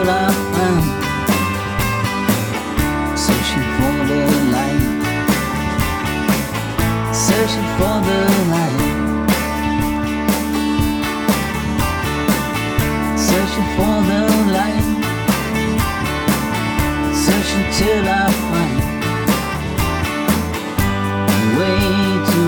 could I find? Searching for the light, searching for the light, searching for